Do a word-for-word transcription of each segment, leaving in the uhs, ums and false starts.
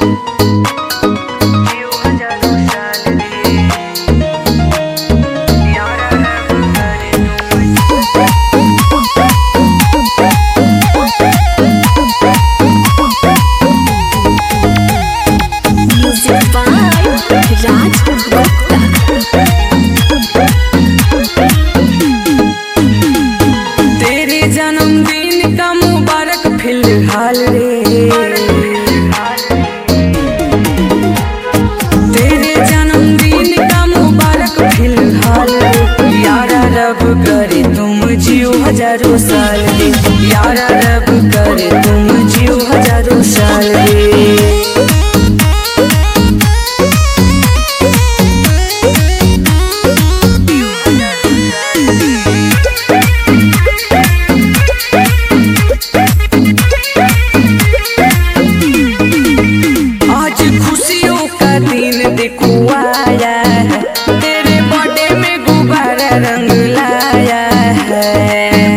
तेरे जन्मदिन का मुबारक फिलहाल रे, तेरे जन्मदिन का मुबारक फिलहाल रे। यारा रब करे तुम जियो हजारों साल रे, यारा रब करे तुम जियो हजारों साल रे। देखो आया है तेरे बर्थडे में गुब्बारा रंग लाया है,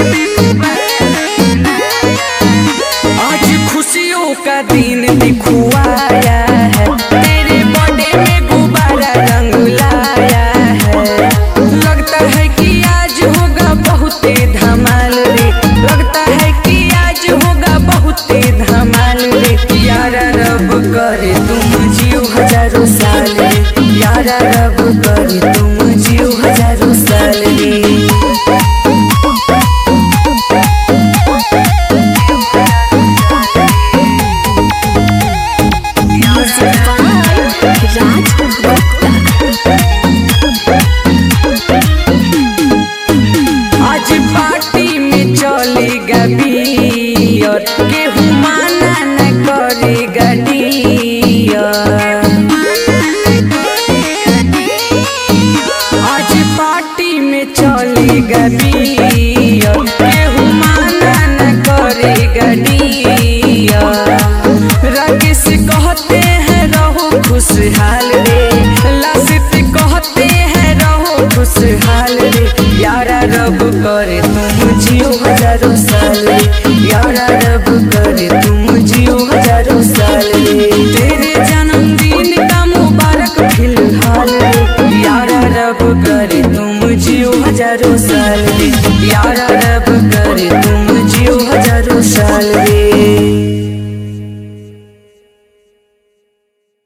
आज खुशियों का दिन देखो आया है तेरे बर्थडे में गुब्बारा रंग लाया है। लगता है कि आज होगा बहुत धमाल रे, लगता है कि आज होगा बहुत धमाल रे। यारा रब करे तुम जियो हजारों साल रे, यारा रब करे तुम जियो हजारों साल रे। आज पार्टी में चलेगा बियर, केहू माना न करे